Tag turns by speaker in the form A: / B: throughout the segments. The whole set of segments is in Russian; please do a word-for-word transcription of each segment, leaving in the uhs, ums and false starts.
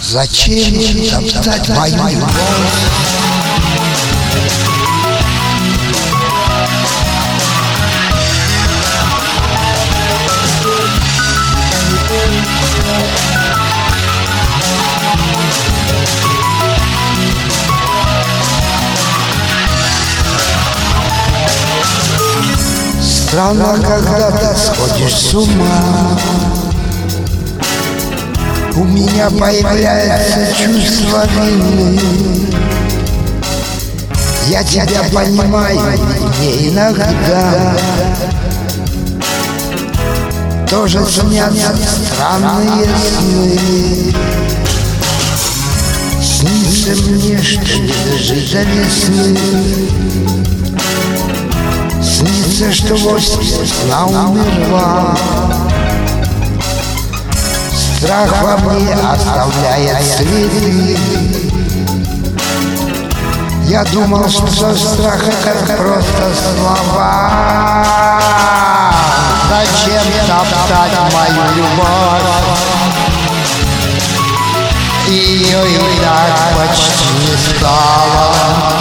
A: Зачем топтать мою любовь? Странно, когда ты сходишь с ума, у меня появляется чувство вины. Я тебя понимаю, мне иногда тоже снятся странные сны. Снится мне, что не дожить до весны. Снится, что осень сна умерла. Страх во мне оставляет следы. Я думал, что страх — это просто слова. Зачем топтать мою любовь? Ее и так почти не стало.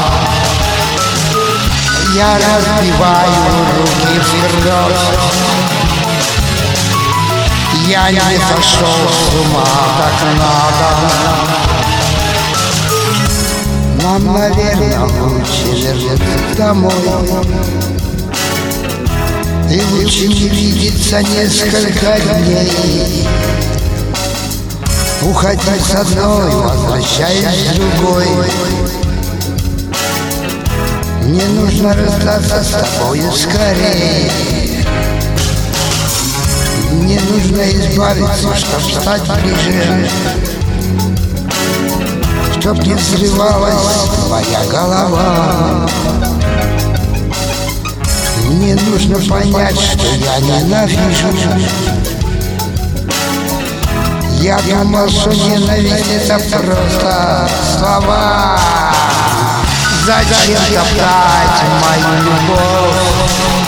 A: Я разбиваю руки в кровь. Я не сошел с ума, так надо. Нам, наверное, лучше вернуться домой. И лучше не видеться несколько дней. Уходи с одной, возвращаясь с другой. Мне нужно расстаться с тобою скорее. Мне нужно избавиться, чтоб стать ближе, чтоб не взрывалась твоя голова. Мне нужно понять, что я ненавижу. Я думал, что ненависть — это просто слова. Зачем топтать мою любовь?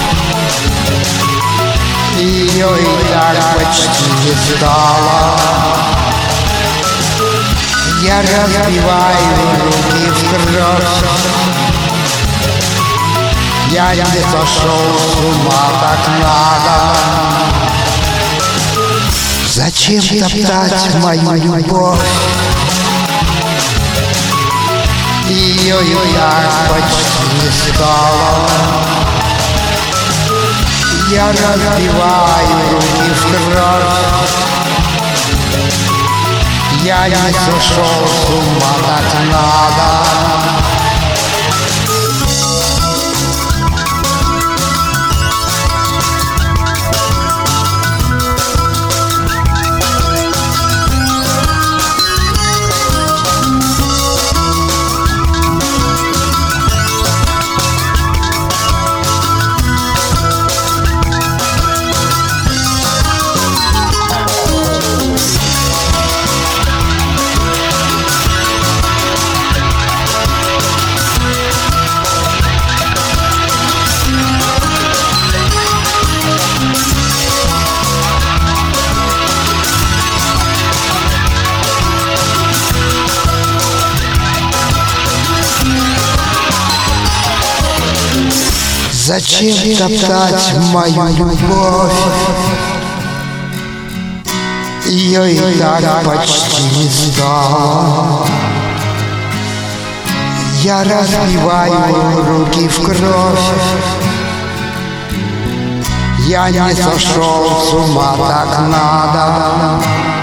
A: Ее и так почти не стало. Я разбиваю руки в кровь. Я не сошел с ума, так надо. Зачем топтать мою любовь? Ее и так почти не стало. Я разбиваю руки в кровь. Я не сошел с ума, так надо. Зачем топтать мою любовь? Ее и так почти не стало. Я разбиваю руки в кровь. Я не сошел с ума, так надо.